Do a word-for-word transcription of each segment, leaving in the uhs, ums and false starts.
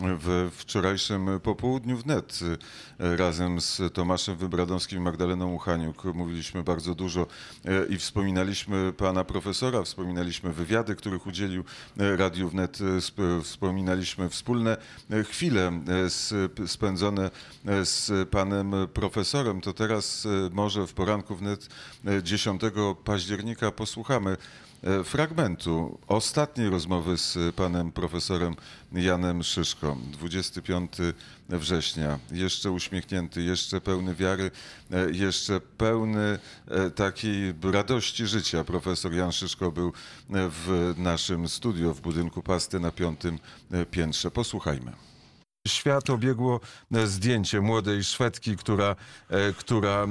We wczorajszym popołudniu wnet razem z Tomaszem Wybradowskim i Magdaleną Uchaniuk mówiliśmy bardzo dużo i wspominaliśmy pana profesora, wspominaliśmy wywiady, których udzielił Radiu Wnet, wspominaliśmy wspólne chwile spędzone z panem profesorem. To teraz może w poranku wnet dziesiątego października posłuchamy fragmentu ostatniej rozmowy z panem profesorem Janem Szyszko. dwudziestego piątego września. Jeszcze uśmiechnięty, jeszcze pełny wiary, jeszcze pełny takiej radości życia. Profesor Jan Szyszko był w naszym studiu w budynku Pasty na piątym piętrze. Posłuchajmy. Świat obiegło zdjęcie młodej Szwedki, która, która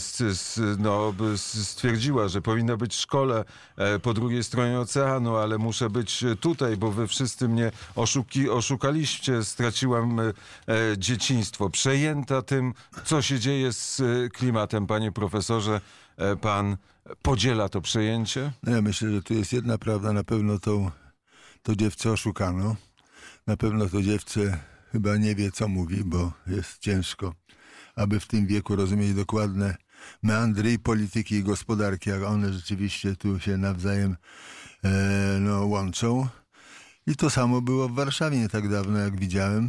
no, stwierdziła, że powinna być w szkole po drugiej stronie oceanu, ale muszę być tutaj, bo wy wszyscy mnie oszuki, oszukaliście, straciłam dzieciństwo. Przejęta tym, co się dzieje z klimatem, panie profesorze, pan podziela to przejęcie? No ja myślę, że tu jest jedna prawda. Na pewno to, to dziewczę oszukano. Na pewno to dziewczę chyba nie wie, co mówi, bo jest ciężko, aby w tym wieku rozumieć dokładne meandry i polityki i gospodarki, jak one rzeczywiście tu się nawzajem e, no, łączą. I to samo było w Warszawie nie tak dawno, jak widziałem.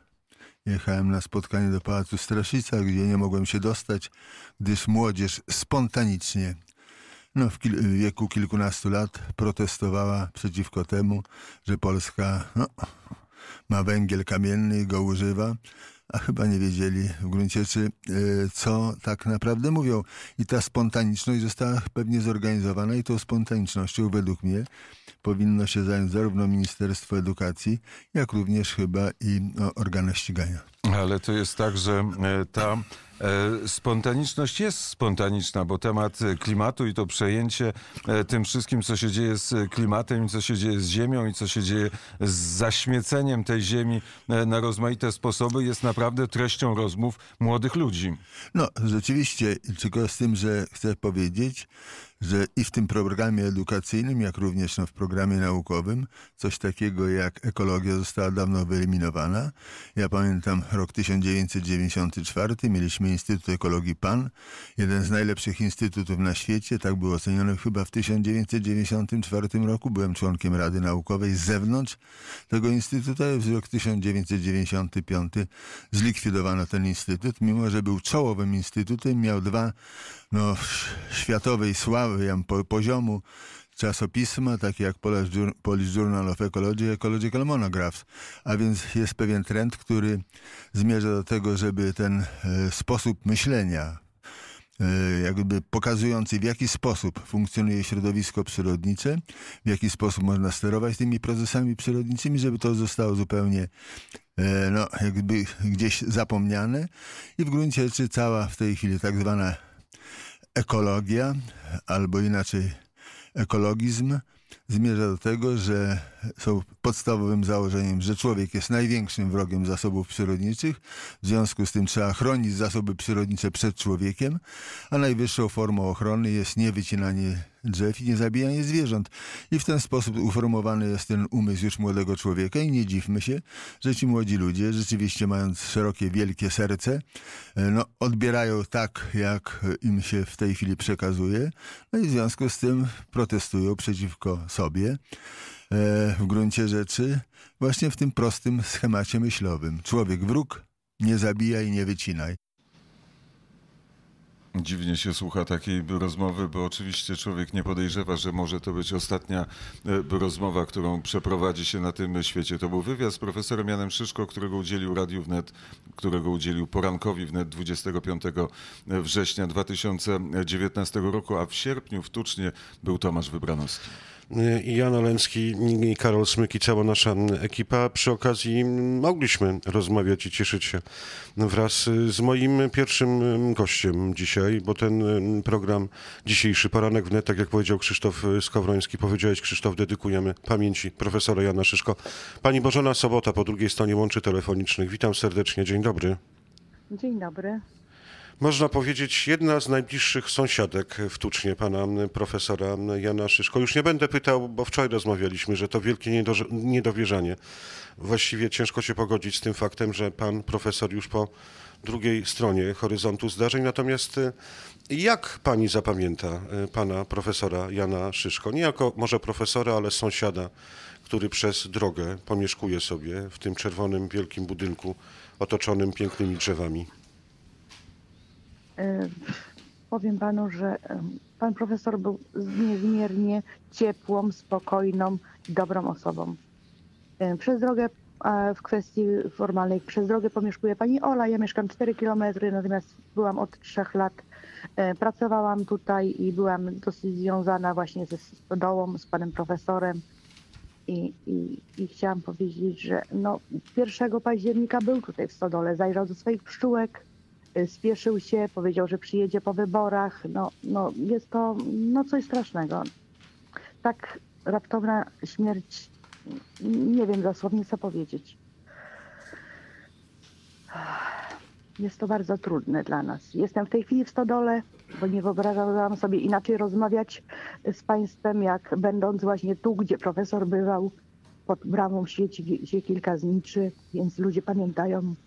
Jechałem na spotkanie do Pałacu Straszyca, gdzie nie mogłem się dostać, gdyż młodzież spontanicznie no, w, kil- w wieku kilkunastu lat protestowała przeciwko temu, że Polska no, ma węgiel kamienny i go używa, a chyba nie wiedzieli w gruncie rzeczy, co tak naprawdę mówią. I ta spontaniczność została pewnie zorganizowana i tą spontanicznością według mnie powinno się zająć zarówno Ministerstwo Edukacji, jak również chyba i no, organy ścigania. Ale to jest tak, że ta spontaniczność jest spontaniczna, bo temat klimatu i to przejęcie tym wszystkim, co się dzieje z klimatem i co się dzieje z ziemią i co się dzieje z zaśmieceniem tej ziemi na rozmaite sposoby jest naprawdę treścią rozmów młodych ludzi. No rzeczywiście, tylko z tym, że chcę powiedzieć, że i w tym programie edukacyjnym, jak również no, w programie naukowym, coś takiego jak ekologia została dawno wyeliminowana. Ja pamiętam rok tysiąc dziewięćset dziewięćdziesiąty czwarty, mieliśmy Instytut Ekologii Pan, jeden z najlepszych instytutów na świecie, tak był oceniony chyba w tysiąc dziewięćset dziewięćdziesiątym czwartym roku. Byłem członkiem Rady Naukowej z zewnątrz tego instytutu, a w roku tysiąc dziewięćset dziewięćdziesiątym piątym zlikwidowano ten instytut, mimo że był czołowym instytutem, miał dwa no, światowej sławy po, poziomu czasopisma, takie jak Polish Journal of Ecology, Ecological Monographs. A więc jest pewien trend, który zmierza do tego, żeby ten e, sposób myślenia, e, jakby pokazujący, w jaki sposób funkcjonuje środowisko przyrodnicze, w jaki sposób można sterować tymi procesami przyrodniczymi, żeby to zostało zupełnie e, no, jakby gdzieś zapomniane. I w gruncie rzeczy cała w tej chwili tak zwana ekologia, albo inaczej ekologizm, zmierza do tego, że są podstawowym założeniem, że człowiek jest największym wrogiem zasobów przyrodniczych, w związku z tym trzeba chronić zasoby przyrodnicze przed człowiekiem, a najwyższą formą ochrony jest niewycinanie drzew i niezabijanie zwierząt. I w ten sposób uformowany jest ten umysł już młodego człowieka i nie dziwmy się, że ci młodzi ludzie, rzeczywiście mając szerokie, wielkie serce, no, odbierają tak, jak im się w tej chwili przekazuje, no i w związku z tym protestują przeciwko sobie. W gruncie rzeczy właśnie w tym prostym schemacie myślowym. Człowiek wróg, nie zabijaj, nie wycinaj. Dziwnie się słucha takiej rozmowy, bo oczywiście człowiek nie podejrzewa, że może to być ostatnia rozmowa, którą przeprowadzi się na tym świecie. To był wywiad z profesorem Janem Szyszko, którego udzielił Radiu Wnet, którego udzielił porankowi Wnet dwudziestego piątego września dwa tysiące dziewiętnastego roku, a w sierpniu w Tucznie był Tomasz Wybranowski. I Jan Oleński, i Karol Smyk i cała nasza ekipa. Przy okazji mogliśmy rozmawiać i cieszyć się wraz z moim pierwszym gościem dzisiaj, bo ten program, dzisiejszy Poranek Wnet, tak jak powiedział Krzysztof Skowroński, powiedziałeś Krzysztof, dedykujemy pamięci profesora Jana Szyszko. Pani Bożena Sobota po drugiej stronie łączy telefonicznych. Witam serdecznie, dzień dobry. Dzień dobry. Można powiedzieć, jedna z najbliższych sąsiadek w Tucznie, pana profesora Jana Szyszko. Już nie będę pytał, bo wczoraj rozmawialiśmy, że to wielkie niedo- niedowierzanie. Właściwie ciężko się pogodzić z tym faktem, że pan profesor już po drugiej stronie horyzontu zdarzeń. Natomiast y, jak pani zapamięta y, pana profesora Jana Szyszko? Nie jako może profesora, ale sąsiada, który przez drogę pomieszkuje sobie w tym czerwonym, wielkim budynku otoczonym pięknymi drzewami. E, Powiem panu, że em, pan profesor był niezmiernie ciepłą, spokojną i dobrą osobą. E, Przez drogę, a w kwestii formalnej, przez drogę pomieszkuje pani Ola. Ja mieszkam cztery kilometry, natomiast byłam od trzech lat. E, Pracowałam tutaj i byłam dosyć związana właśnie ze stodołą, z panem profesorem. I, i, I chciałam powiedzieć, że no, pierwszego października był tutaj w stodole, zajrzał do swoich pszczółek, y, spieszył się, powiedział, że przyjedzie po wyborach. No, no jest to no, coś strasznego. Tak raptowna śmierć, nie wiem dosłownie co powiedzieć. Jest to bardzo trudne dla nas. Jestem w tej chwili w stodole, bo nie wyobrażałam sobie inaczej rozmawiać z państwem, jak będąc właśnie tu, gdzie profesor bywał. Pod bramą świeci się kilka zniczy, więc ludzie pamiętają.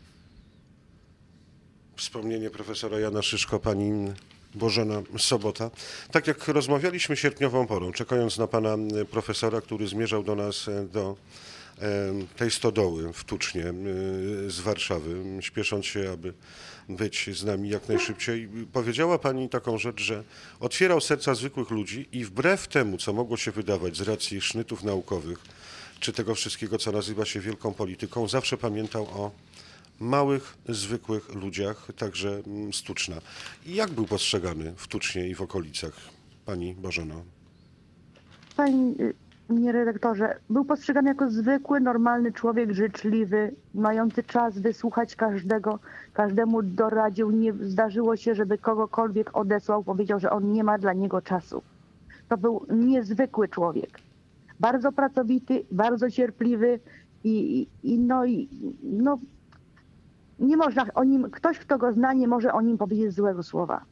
Wspomnienie profesora Jana Szyszko, pani Bożena Sobota. Tak jak rozmawialiśmy sierpniową porą, czekając na pana profesora, który zmierzał do nas do tej stodoły w Tucznie z Warszawy, śpiesząc się, aby być z nami jak najszybciej. Powiedziała pani taką rzecz, że otwierał serca zwykłych ludzi i wbrew temu, co mogło się wydawać z racji sznytów naukowych, czy tego wszystkiego, co nazywa się wielką polityką, zawsze pamiętał o małych, zwykłych ludziach, także z Tuczna. I jak był postrzegany w Tucznie i w okolicach, pani Bożeno? Panie redaktorze, był postrzegany jako zwykły, normalny człowiek, życzliwy, mający czas wysłuchać każdego, każdemu doradził. Nie zdarzyło się, żeby kogokolwiek odesłał, powiedział, że on nie ma dla niego czasu. To był niezwykły człowiek. Bardzo pracowity, bardzo cierpliwy i, i, i no i no nie można o nim, ktoś kto go zna, nie może o nim powiedzieć złego słowa.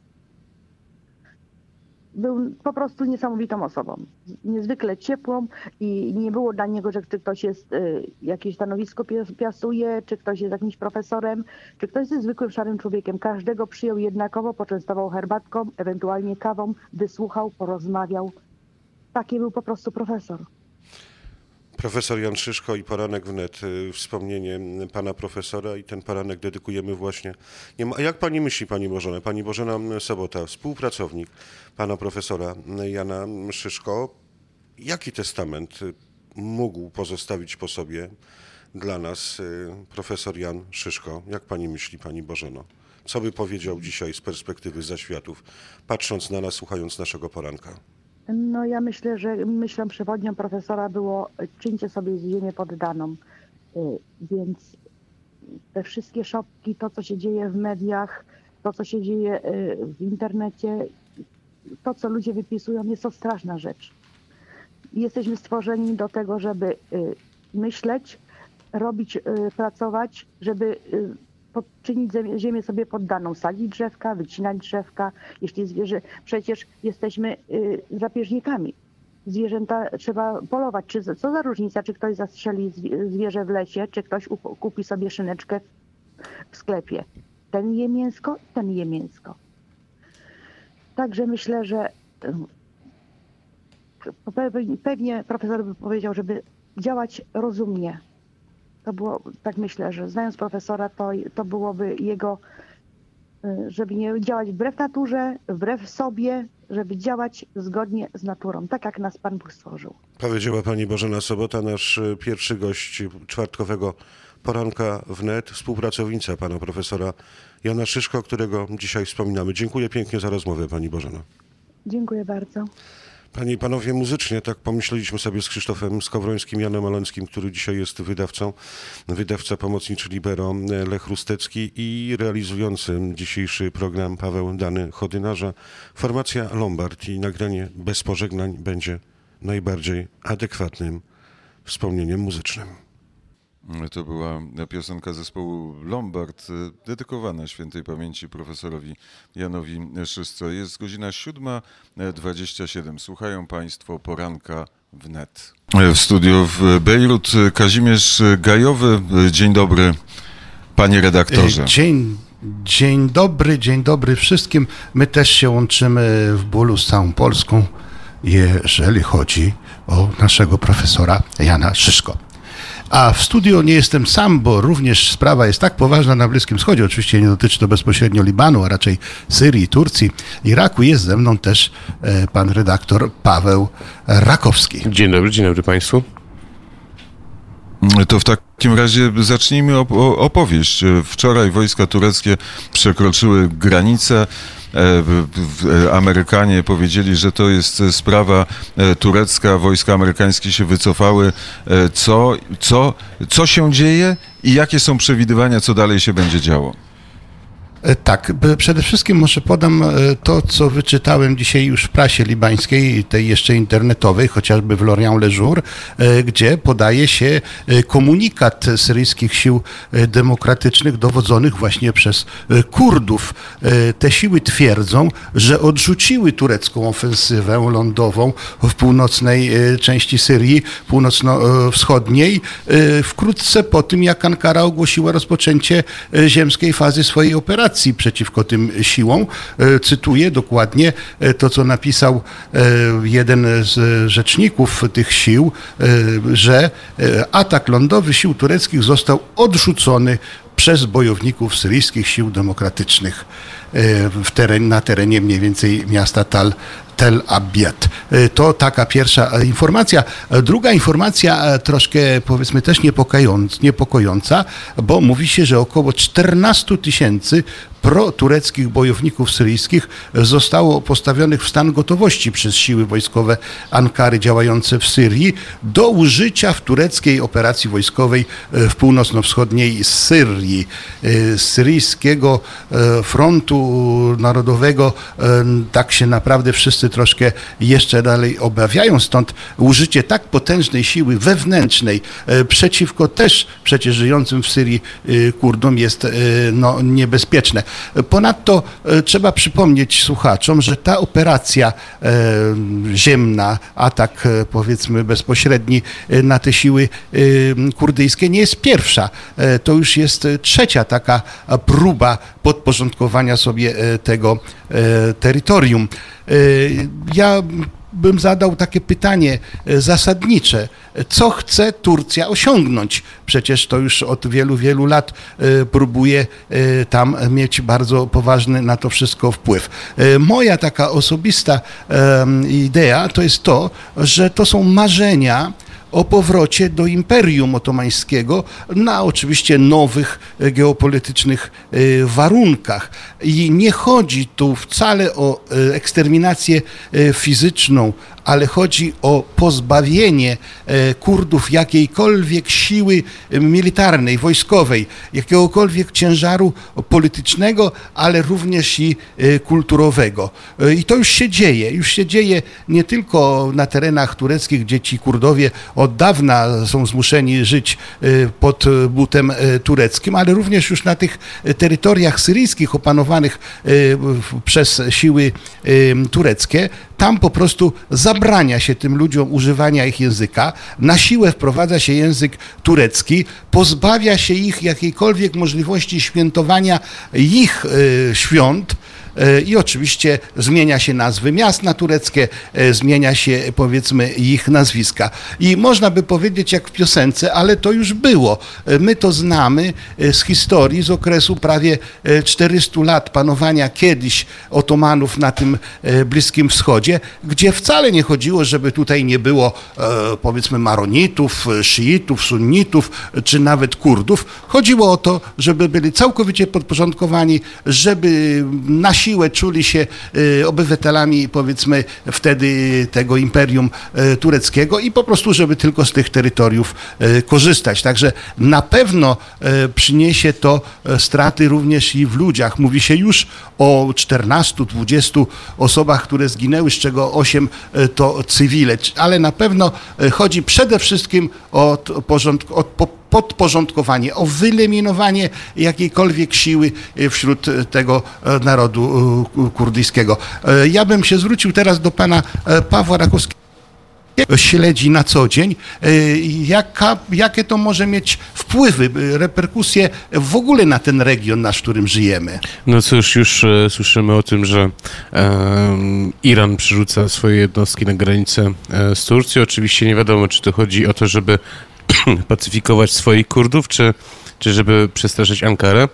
Był po prostu niesamowitą osobą, niezwykle ciepłą i nie było dla niego, że czy ktoś jest, y, jakieś stanowisko piastuje, czy ktoś jest jakimś profesorem, czy ktoś jest zwykłym szarym człowiekiem. Każdego przyjął jednakowo, poczęstował herbatką, ewentualnie kawą, wysłuchał, porozmawiał. Taki był po prostu profesor. Profesor Jan Szyszko i poranek wnet, wspomnienie pana profesora i ten poranek dedykujemy właśnie. Nie ma, a jak pani myśli, pani Bożena? Pani Bożena Sobota, współpracownik pana profesora Jana Szyszko, jaki testament mógł pozostawić po sobie dla nas profesor Jan Szyszko? Jak pani myśli, pani Bożeno? Co by powiedział dzisiaj z perspektywy zaświatów, patrząc na nas, słuchając naszego poranka? No ja myślę, że myślą przewodnią profesora było czyńcie sobie ziemię poddaną. Y, Więc te wszystkie szopki, to co się dzieje w mediach, to co się dzieje y, w internecie, to co ludzie wypisują, jest to straszna rzecz. Jesteśmy stworzeni do tego, żeby y, myśleć, robić, y, pracować, żeby y, podczynić zem- ziemię sobie poddaną, sadzić drzewka, wycinać drzewka. Jeśli zwierzę, przecież jesteśmy y, drapieżnikami. Zwierzęta trzeba polować. Czy, co za różnica, czy ktoś zastrzeli zwi- zwierzę w lesie, czy ktoś up- kupi sobie szyneczkę w sklepie. Ten je mięsko, ten je mięsko. Także myślę, że y, pe- pewnie profesor by powiedział, żeby działać rozumnie. To było, tak myślę, że znając profesora, to, to byłoby jego, y, żeby nie działać wbrew naturze, wbrew sobie, żeby działać zgodnie z naturą, tak jak nas Pan Bóg stworzył. Powiedziała pani Bożena Sobota, nasz pierwszy gość czwartkowego poranka wnet, współpracownica pana profesora Jana Szyszko, którego dzisiaj wspominamy. Dziękuję pięknie za rozmowę, pani Bożena. Dziękuję bardzo. Panie i panowie, muzycznie tak pomyśleliśmy sobie z Krzysztofem Skowrońskim, Janem Maleńskim, który dzisiaj jest wydawcą, wydawca pomocniczy Libero Lech Rustecki i realizujący dzisiejszy program Paweł Dany Chodynarza. Formacja Lombard i nagranie Bez pożegnań będzie najbardziej adekwatnym wspomnieniem muzycznym. To była piosenka zespołu Lombard, dedykowana świętej pamięci profesorowi Janowi Szysce. Jest godzina siódma dwadzieścia siedem. Słuchają Państwo poranka wnet. W studiu w Bejrut Kazimierz Gajowy. Dzień dobry, panie redaktorze. Dzień, dzień dobry, dzień dobry wszystkim. My też się łączymy w bólu z całą Polską, jeżeli chodzi o naszego profesora Jana Szyszko. A w studiu nie jestem sam, bo również sprawa jest tak poważna na Bliskim Wschodzie. Oczywiście nie dotyczy to bezpośrednio Libanu, a raczej Syrii, Turcji, Iraku. Jest ze mną też e, pan redaktor Paweł Rakowski. Dzień dobry, dzień dobry Państwu. To w takim razie zacznijmy op- opowieść. Wczoraj wojska tureckie przekroczyły granicę. Amerykanie powiedzieli, że to jest sprawa turecka, wojska amerykańskie się wycofały. Co, co, co się dzieje i jakie są przewidywania, co dalej się będzie działo? Tak, przede wszystkim może podam to, co wyczytałem dzisiaj już w prasie libańskiej, tej jeszcze internetowej, chociażby w L'Orient Le Jour, gdzie podaje się komunikat syryjskich sił demokratycznych dowodzonych właśnie przez Kurdów. Te siły twierdzą, że odrzuciły turecką ofensywę lądową w północnej części Syrii, północno-wschodniej, wkrótce po tym, jak Ankara ogłosiła rozpoczęcie ziemskiej fazy swojej operacji przeciwko tym siłom. Cytuję dokładnie to, co napisał jeden z rzeczników tych sił, że atak lądowy sił tureckich został odrzucony przez bojowników syryjskich sił demokratycznych w teren, na terenie mniej więcej miasta Tal Tel Abyad. To taka pierwsza informacja. Druga informacja troszkę, powiedzmy, też niepokojąca, bo mówi się, że około czternaście tysięcy pro-tureckich bojowników syryjskich zostało postawionych w stan gotowości przez siły wojskowe Ankary działające w Syrii do użycia w tureckiej operacji wojskowej w północno-wschodniej Syrii. Z syryjskiego frontu narodowego tak się naprawdę wszyscy troszkę jeszcze dalej obawiają, stąd użycie tak potężnej siły wewnętrznej przeciwko też przecież żyjącym w Syrii Kurdom jest no, niebezpieczne. Ponadto trzeba przypomnieć słuchaczom, że ta operacja ziemna, atak powiedzmy bezpośredni na te siły kurdyjskie nie jest pierwsza. To już jest trzecia taka próba podporządkowania sobie tego terytorium. Ja bym zadał takie pytanie zasadnicze. Co chce Turcja osiągnąć? Przecież to już od wielu, wielu lat próbuje tam mieć bardzo poważny na to wszystko wpływ. Moja taka osobista idea to jest to, że to są marzenia o powrocie do Imperium Otomańskiego na oczywiście nowych geopolitycznych warunkach. I nie chodzi tu wcale o eksterminację fizyczną, ale chodzi o pozbawienie Kurdów jakiejkolwiek siły militarnej, wojskowej, jakiegokolwiek ciężaru politycznego, ale również i kulturowego. I to już się dzieje. Już się dzieje nie tylko na terenach tureckich, gdzie ci Kurdowie od dawna są zmuszeni żyć pod butem tureckim, ale również już na tych terytoriach syryjskich opanowanych przez siły tureckie. Tam po prostu zabrania się tym ludziom używania ich języka, na siłę wprowadza się język turecki, pozbawia się ich jakiejkolwiek możliwości świętowania ich świąt, i oczywiście zmienia się nazwy miast na tureckie, zmienia się powiedzmy ich nazwiska. I można by powiedzieć jak w piosence, ale to już było. My to znamy z historii, z okresu prawie czterystu lat panowania kiedyś Otomanów na tym Bliskim Wschodzie, gdzie wcale nie chodziło, żeby tutaj nie było powiedzmy maronitów, szyitów, sunnitów, czy nawet Kurdów. Chodziło o to, żeby byli całkowicie podporządkowani, żeby nasi siłę czuli się obywatelami, powiedzmy, wtedy tego imperium tureckiego i po prostu, żeby tylko z tych terytoriów korzystać. Także na pewno przyniesie to straty również i w ludziach. Mówi się już o czternastu dwudziestu osobach, które zginęły, z czego osiem to cywile, ale na pewno chodzi przede wszystkim o porządek, o podporządkowanie, o wyeliminowanie jakiejkolwiek siły wśród tego narodu kurdyjskiego. Ja bym się zwrócił teraz do pana Pawła Rakowskiego. Śledzi na co dzień, jaka, jakie to może mieć wpływy, reperkusje w ogóle na ten region nasz, w którym żyjemy. No cóż, już e, słyszymy o tym, że e, Iran przerzuca swoje jednostki na granicę e, z Turcją. Oczywiście nie wiadomo, czy to chodzi o to, żeby pacyfikować swoich Kurdów, czy, czy żeby przestraszyć Ankarę.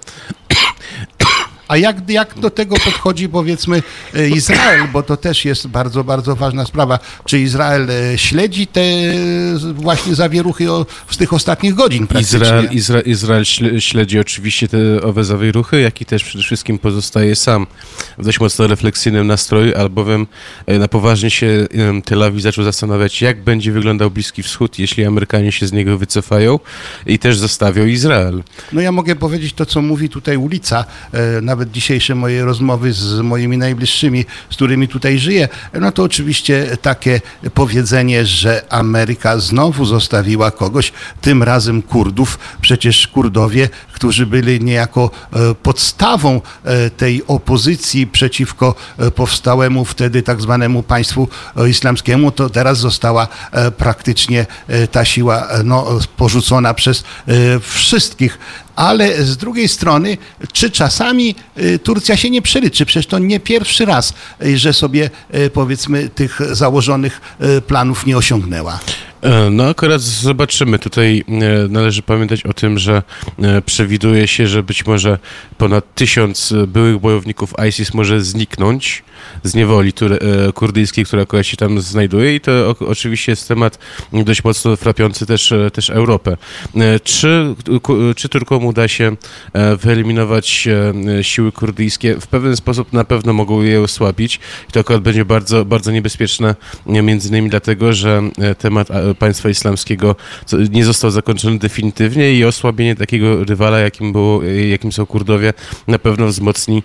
A jak, jak do tego podchodzi, powiedzmy, Izrael, bo to też jest bardzo, bardzo ważna sprawa. Czy Izrael śledzi te właśnie zawieruchy z tych ostatnich godzin praktycznie? Izrael, Izra, Izrael śledzi oczywiście te owe zawieruchy, jak i też przede wszystkim pozostaje sam w dość mocno refleksyjnym nastroju, albowiem na poważnie się Tel Awiw zaczął zastanawiać, jak będzie wyglądał Bliski Wschód, jeśli Amerykanie się z niego wycofają i też zostawią Izrael. No ja mogę powiedzieć to, co mówi tutaj ulica, nawet dzisiejsze moje rozmowy z moimi najbliższymi, z którymi tutaj żyję, no to oczywiście takie powiedzenie, że Ameryka znowu zostawiła kogoś, tym razem Kurdów. Przecież Kurdowie, którzy byli niejako podstawą tej opozycji przeciwko powstałemu wtedy tak zwanemu państwu islamskiemu, to teraz została praktycznie ta siła no, porzucona przez wszystkich. Ale z drugiej strony, czy czasami Turcja się nie przeryczy? Przecież to nie pierwszy raz, że sobie, powiedzmy, tych założonych planów nie osiągnęła. No akurat zobaczymy. Tutaj należy pamiętać o tym, że przewiduje się, że być może ponad tysiąc byłych bojowników ISIS może zniknąć z niewoli kurdyjskiej, która akurat się tam znajduje i to oczywiście jest temat dość mocno frapiący też, też Europę. Czy, czy Turkom uda się wyeliminować siły kurdyjskie? W pewien sposób na pewno mogą je osłabić i to akurat będzie bardzo, bardzo niebezpieczne, między innymi dlatego, że temat państwa islamskiego nie został zakończony definitywnie i osłabienie takiego rywala, jakim, było, jakim są Kurdowie, na pewno wzmocni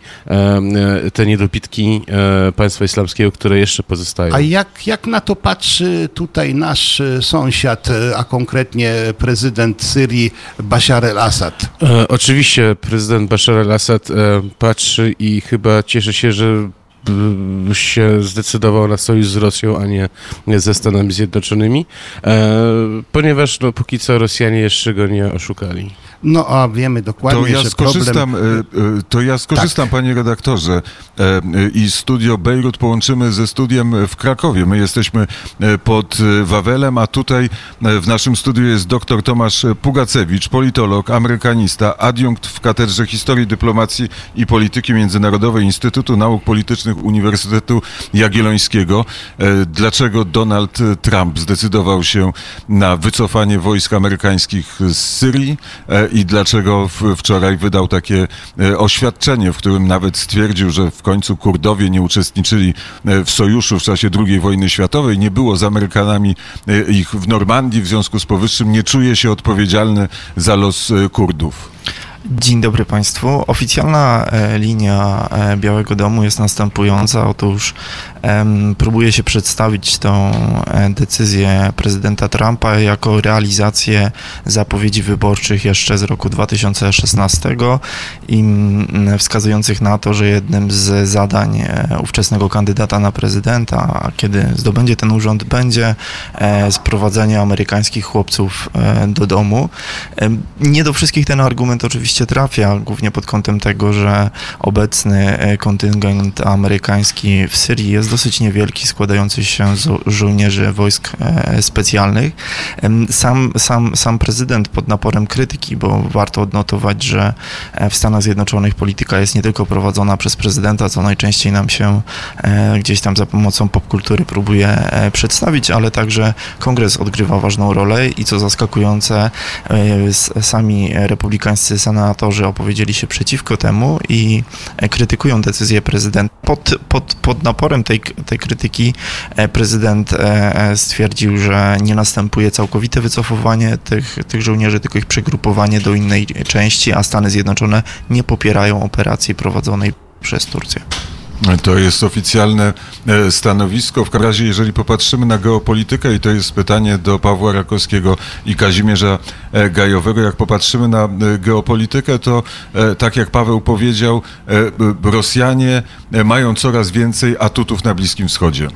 te niedobitki państwa islamskiego, które jeszcze pozostają. A jak, jak na to patrzy tutaj nasz sąsiad, a konkretnie prezydent Syrii Bashar al-Assad? E, oczywiście prezydent Bashar al-Assad e, patrzy i chyba cieszy się, że się zdecydował na sojusz z Rosją, a nie ze Stanami Zjednoczonymi, e, ponieważ no, póki co Rosjanie jeszcze go nie oszukali. No a wiemy dokładnie, to ja że skorzystam, problem... To ja skorzystam, tak. Panie redaktorze, i studio Bejrut połączymy ze studiem w Krakowie. My jesteśmy pod Wawelem, a tutaj w naszym studiu jest dr Tomasz Pugacewicz, politolog, amerykanista, adiunkt w Katedrze Historii, Dyplomacji i Polityki Międzynarodowej Instytutu Nauk Politycznych Uniwersytetu Jagiellońskiego. Dlaczego Donald Trump zdecydował się na wycofanie wojsk amerykańskich z Syrii i dlaczego wczoraj wydał takie oświadczenie, w którym nawet stwierdził, że w końcu Kurdowie nie uczestniczyli w sojuszu w czasie drugiej wojny światowej, nie było z Amerykanami ich w Normandii, w związku z powyższym nie czuje się odpowiedzialny za los Kurdów. Dzień dobry Państwu. Oficjalna linia Białego Domu jest następująca. Otóż um, próbuje się przedstawić tą decyzję prezydenta Trumpa jako realizację zapowiedzi wyborczych jeszcze z roku dwa tysiące szesnastego i wskazujących na to, że jednym z zadań ówczesnego kandydata na prezydenta, kiedy zdobędzie ten urząd, będzie sprowadzenie amerykańskich chłopców do domu. Nie do wszystkich ten argument oczywiście trafia, głównie pod kątem tego, że obecny kontyngent amerykański w Syrii jest dosyć niewielki, składający się z żołnierzy wojsk specjalnych. Sam, sam, sam prezydent pod naporem krytyki, bo warto odnotować, że w Stanach Zjednoczonych polityka jest nie tylko prowadzona przez prezydenta, co najczęściej nam się gdzieś tam za pomocą popkultury próbuje przedstawić, ale także kongres odgrywa ważną rolę i co zaskakujące, sami republikańscy senatorzy opowiedzieli się przeciwko temu i krytykują decyzję prezydenta. Pod, pod, pod naporem tej, tej krytyki prezydent stwierdził, że nie następuje całkowite wycofywanie tych, tych żołnierzy, tylko ich przegrupowanie do innej części, a Stany Zjednoczone nie popierają operacji prowadzonej przez Turcję. To jest oficjalne e, stanowisko. W każdym razie, jeżeli popatrzymy na geopolitykę, i to jest pytanie do Pawła Rakowskiego i Kazimierza e, Gajowego, jak popatrzymy na e, geopolitykę, to e, tak jak Paweł powiedział, e, Rosjanie e, mają coraz więcej atutów na Bliskim Wschodzie.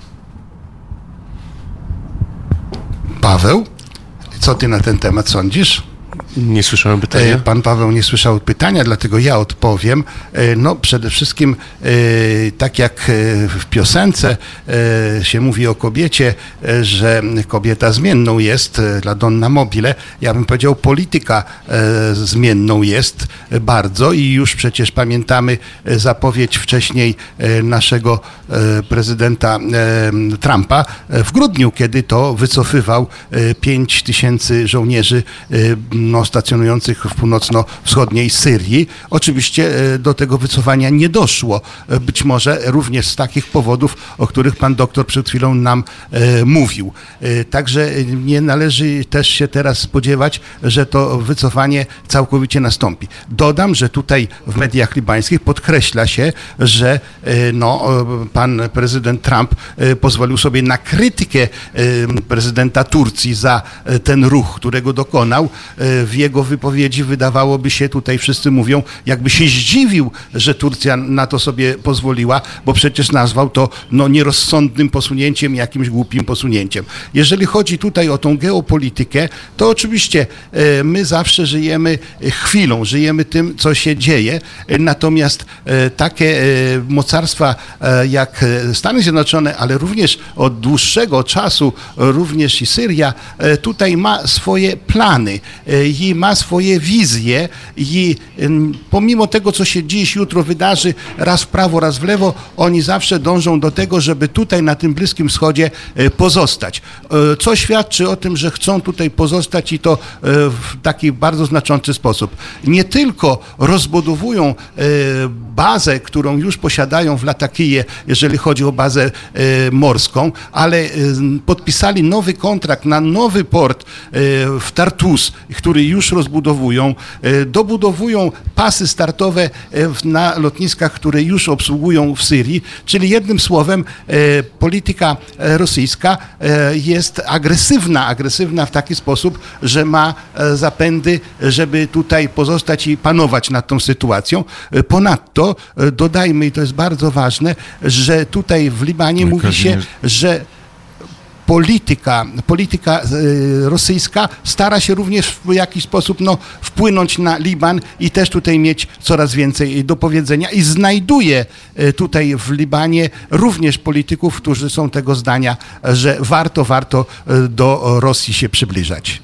Paweł, co ty na ten temat sądzisz? Nie słyszałem pytania. E, Pan Paweł nie słyszał pytania, dlatego ja odpowiem. E, No przede wszystkim, e, tak jak e, w piosence e, się mówi o kobiecie, e, że kobieta zmienną jest, e, dla Donna Mobile, ja bym powiedział, polityka e, zmienną jest bardzo i już przecież pamiętamy e, zapowiedź wcześniej e, naszego e, prezydenta e, Trumpa e, w grudniu, kiedy to wycofywał e, pięć tysięcy żołnierzy e, no, stacjonujących w północno-wschodniej Syrii. Oczywiście e, do tego wycofania nie doszło. E, Być może również z takich powodów, o których pan doktor przed chwilą nam e, mówił. E, Także nie należy też się teraz spodziewać, że to wycofanie całkowicie nastąpi. Dodam, że tutaj w mediach libańskich podkreśla się, że e, no, e, pan prezydent Trump e, pozwolił sobie na krytykę e, prezydenta Turcji za e, ten ruch, którego dokonał. E, W jego wypowiedzi wydawałoby się, tutaj wszyscy mówią, jakby się zdziwił, że Turcja na to sobie pozwoliła, bo przecież nazwał to no, nierozsądnym posunięciem, jakimś głupim posunięciem. Jeżeli chodzi tutaj o tą geopolitykę, to oczywiście e, my zawsze żyjemy chwilą, żyjemy tym, co się dzieje, e, natomiast e, takie e, mocarstwa e, jak Stany Zjednoczone, ale również od dłuższego czasu e, również i Syria, e, tutaj ma swoje plany e, i ma swoje wizje i em, pomimo tego, co się dziś, jutro wydarzy, raz w prawo, raz w lewo, oni zawsze dążą do tego, żeby tutaj na tym Bliskim Wschodzie e, pozostać. E, Co świadczy o tym, że chcą tutaj pozostać i to e, w taki bardzo znaczący sposób. Nie tylko rozbudowują e, bazę, którą już posiadają w Latakije, jeżeli chodzi o bazę e, morską, ale e, podpisali nowy kontrakt na nowy port e, w Tartus, który już rozbudowują, e, dobudowują pasy startowe e, w- na lotniskach, które już obsługują w Syrii, czyli jednym słowem e, polityka e, rosyjska e, jest agresywna, agresywna w taki sposób, że ma e, zapędy, żeby tutaj pozostać i panować nad tą sytuacją. E, Ponadto e, dodajmy, i to jest bardzo ważne, że tutaj w Libanie Oj, mówi się, Kazimierz. że polityka, polityka e, rosyjska stara się również w jakiś sposób no, wpłynąć na Liban i też tutaj mieć coraz więcej do powiedzenia i znajduje e, tutaj w Libanie również polityków, którzy są tego zdania, że warto, warto e, do Rosji się przybliżać.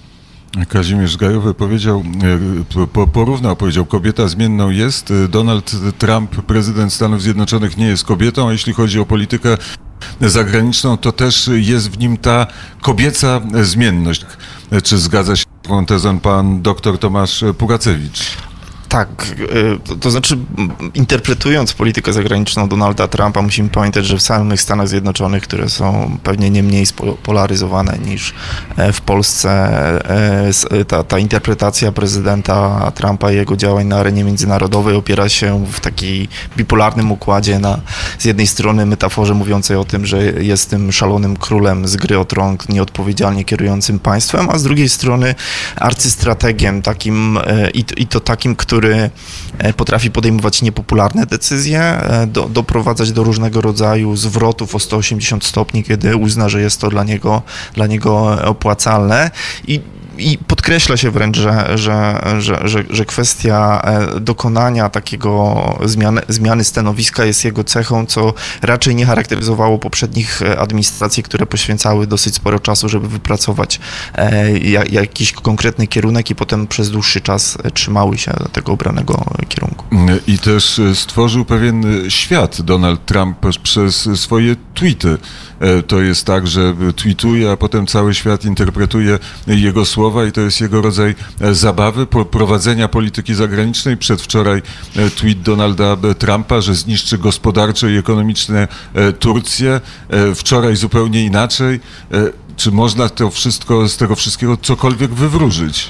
Kazimierz Gajowy powiedział, e, po- porównał, powiedział, kobieta zmienną jest. E, Donald Trump, prezydent Stanów Zjednoczonych, nie jest kobietą, a jeśli chodzi o politykę zagraniczną, to też jest w nim ta kobieca zmienność. E, Czy zgadza się z tą tezą pan doktor Tomasz Pugacewicz? Tak, y, to, to znaczy m, interpretując politykę zagraniczną Donalda Trumpa, musimy pamiętać, że w samych Stanach Zjednoczonych, które są pewnie nie mniej spolaryzowane niż e, w Polsce, e, s- ta, ta interpretacja prezydenta Trumpa i jego działań na arenie międzynarodowej opiera się w takiej bipolarnym układzie na z jednej strony metaforze mówiącej o tym, że jest tym szalonym królem z gry o tron, nieodpowiedzialnie kierującym państwem, a z drugiej strony arcystrategiem takim e, i, to- i to takim, który e, potrafi podejmować niepopularne decyzje, e, do, doprowadzać do różnego rodzaju zwrotów o sto osiemdziesiąt stopni, kiedy uzna, że jest to dla niego, dla niego opłacalne. I I podkreśla się wręcz, że, że, że, że, że kwestia e, dokonania takiego zmiany, zmiany stanowiska jest jego cechą, co raczej nie charakteryzowało poprzednich e, administracji, które poświęcały dosyć sporo czasu, żeby wypracować e, ja- jakiś konkretny kierunek i potem przez dłuższy czas e, trzymały się tego obranego kierunku. I też e, stworzył pewien świat Donald Trump przez swoje tweety. E, To jest tak, że tweetuje, a potem cały świat interpretuje jego słowa i to jest jego rodzaj e, zabawy, po- prowadzenia polityki zagranicznej. Przedwczoraj e, tweet Donalda Trumpa, że zniszczy gospodarcze i ekonomiczne e, Turcję. E, Wczoraj zupełnie inaczej. E, Czy można to wszystko, z tego wszystkiego cokolwiek wywróżyć?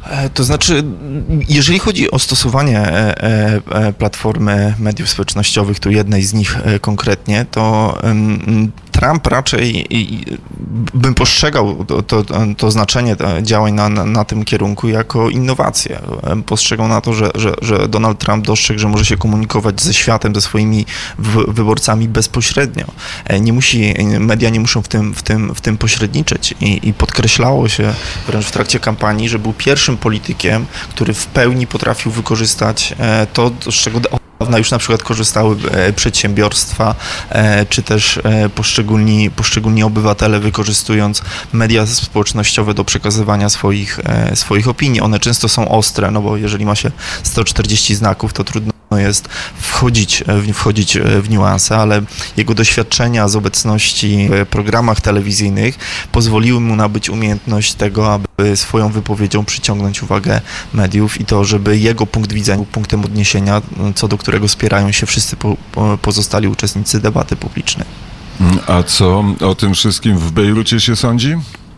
E, To znaczy, jeżeli chodzi o stosowanie e, e, platformy mediów społecznościowych, tu jednej z nich e, konkretnie, to em, Trump raczej i- i- bym postrzegał to, to, to znaczenie e, działań na, na, na tym kierunku jako innowację. Em, Postrzegał na to, że, że, że Donald Trump dostrzegł, że może się komunikować ze światem, ze swoimi w- wyborcami bezpośrednio. E, Nie musi, media nie muszą w tym, w tym, w tym pośredniczyć i, i podkreślało się wręcz w trakcie kampanii, że był pierwszym politykiem, który w pełni potrafił wykorzystać e, to, z czego od dawna już na przykład korzystały e, przedsiębiorstwa, e, czy też e, poszczególni, poszczególni obywatele, wykorzystując media społecznościowe do przekazywania swoich, e, swoich opinii. One często są ostre, no bo jeżeli ma się sto czterdzieści znaków, to trudno jest wchodzić, w- wchodzić w niuanse, ale jego doświadczenia z obecności w programach telewizyjnych pozwoliły mu nabyć umiejętność tego, aby swoją wypowiedzią przyciągnąć uwagę mediów i to, żeby jego punkt widzenia był punktem odniesienia, co do którego spierają się wszyscy po, po, pozostali uczestnicy debaty publicznej. A co o tym wszystkim w Bejrucie się sądzi?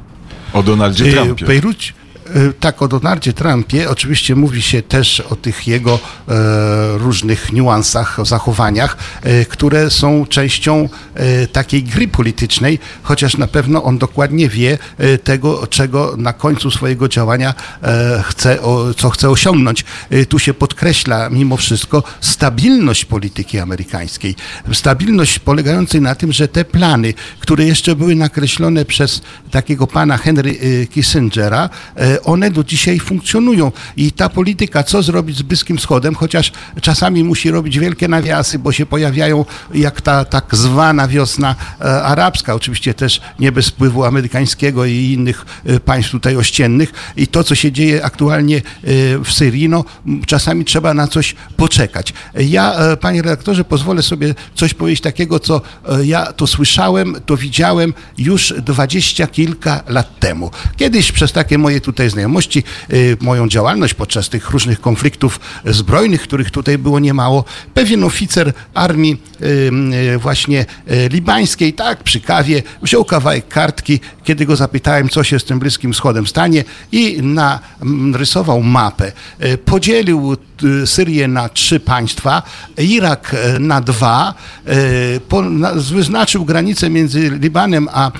O Donaldzie Y, Trumpie. W Bejrucie, y, tak, o Donaldzie Trumpie oczywiście mówi się też o tych jego e, różnych niuansach, o zachowaniach, e, które są częścią e, takiej gry politycznej, chociaż na pewno on dokładnie wie e, tego, czego na końcu swojego działania e, chce, o, co chce osiągnąć. E, tu się podkreśla mimo wszystko stabilność polityki amerykańskiej. Stabilność polegającej na tym, że te plany, które jeszcze były nakreślone przez takiego pana Henry y, Kissingera, e, one do dzisiaj funkcjonują. I ta polityka, co zrobić z Bliskim Wschodem, chociaż czasami musi robić wielkie nawiasy, bo się pojawiają jak ta tak zwana wiosna e, arabska, oczywiście też nie bez wpływu amerykańskiego i innych e, państw tutaj ościennych. I to, co się dzieje aktualnie e, w Syrii, no m, czasami trzeba na coś poczekać. Ja, e, panie redaktorze, pozwolę sobie coś powiedzieć takiego, co e, ja to słyszałem, to widziałem już dwadzieścia kilka lat temu. Kiedyś przez takie moje tutaj znajomości, y, moją działalność podczas tych różnych konfliktów zbrojnych, których tutaj było niemało, pewien oficer armii y, y, właśnie y, libańskiej, tak, przy kawie, wziął kawałek kartki, kiedy go zapytałem, co się z tym Bliskim Wschodem stanie i narysował mapę. Y, Podzielił y, Syrię na trzy państwa, Irak y, na dwa, y, po, na, wyznaczył granicę między Libanem a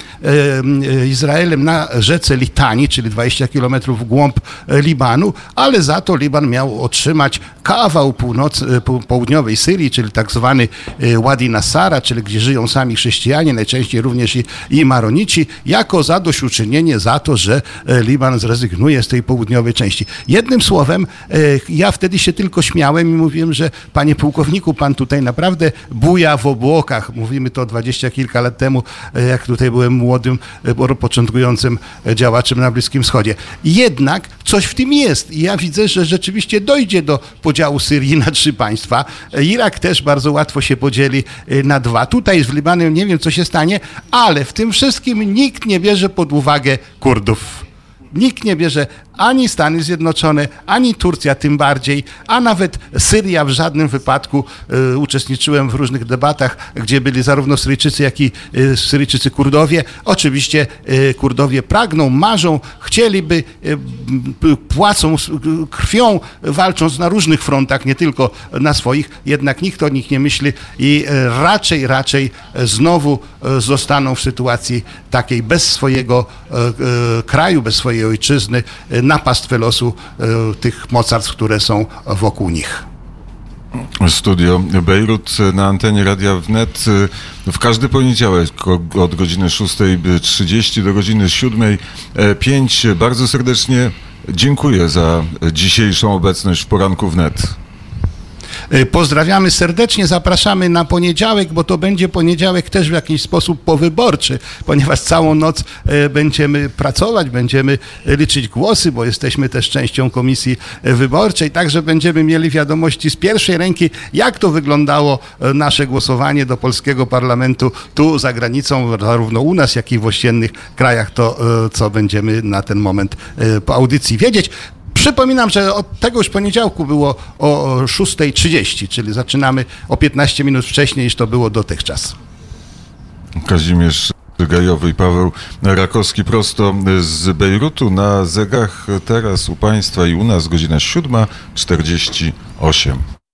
y, Izraelem na rzece Litani, czyli dwadzieścia kilometrów w głąb e, Libanu, ale za to Liban miał otrzymać kawał północ, e, po- południowej Syrii, czyli tak zwany e, Wadi Nasara, czyli gdzie żyją sami chrześcijanie, najczęściej również i, i Maronici, jako zadośćuczynienie za to, że e, Liban zrezygnuje z tej południowej części. Jednym słowem, e, ja wtedy się tylko śmiałem i mówiłem, że panie pułkowniku, pan tutaj naprawdę buja w obłokach. Mówimy to dwadzieścia kilka lat temu, e, jak tutaj byłem młodym, e, początkującym e, działaczem na Bliskim Wschodzie. Jednak coś w tym jest i ja widzę, że rzeczywiście dojdzie do podziału Syrii na trzy państwa. Irak też bardzo łatwo się podzieli y, na dwa. Tutaj w Libanie nie wiem, co się stanie, ale w tym wszystkim nikt nie bierze pod uwagę Kurdów. Nikt nie bierze ani Stany Zjednoczone, ani Turcja tym bardziej, a nawet Syria w żadnym wypadku. Y, uczestniczyłem w różnych debatach, gdzie byli zarówno Syryjczycy, jak i y, Syryjczycy Kurdowie. Oczywiście y, Kurdowie pragną, marzą, chcieliby, y, y, płacą s- y, krwią, walcząc na różnych frontach, nie tylko na swoich, jednak nikt o nich nie myśli i y, raczej, raczej y, znowu y, zostaną w sytuacji takiej bez swojego y, y, kraju, bez swojej ojczyzny, y, na pastwę losu y, tych mocarstw, które są wokół nich. Studio Bejrut na antenie Radia Wnet w każdy poniedziałek o- od godziny szóstej trzydzieści do godziny siódmej pięć. Bardzo serdecznie dziękuję za dzisiejszą obecność w poranku Wnet. Y, Pozdrawiamy serdecznie, zapraszamy na poniedziałek, bo to będzie poniedziałek też w jakiś sposób powyborczy, ponieważ całą noc y, będziemy pracować, będziemy liczyć głosy, bo jesteśmy też częścią komisji y, wyborczej, także będziemy mieli wiadomości z pierwszej ręki, jak to wyglądało y, nasze głosowanie do polskiego parlamentu tu za granicą, zarówno u nas, jak i w ościennych krajach, to y, co będziemy na ten moment y, po audycji wiedzieć. Przypominam, że od tego już poniedziałku było o szóstej trzydzieści, czyli zaczynamy o piętnaście minut wcześniej, niż to było dotychczas. Kazimierz Gajowy i Paweł Rakowski prosto z Bejrutu. Na zegarach teraz u Państwa i u nas godzina siódma czterdzieści osiem.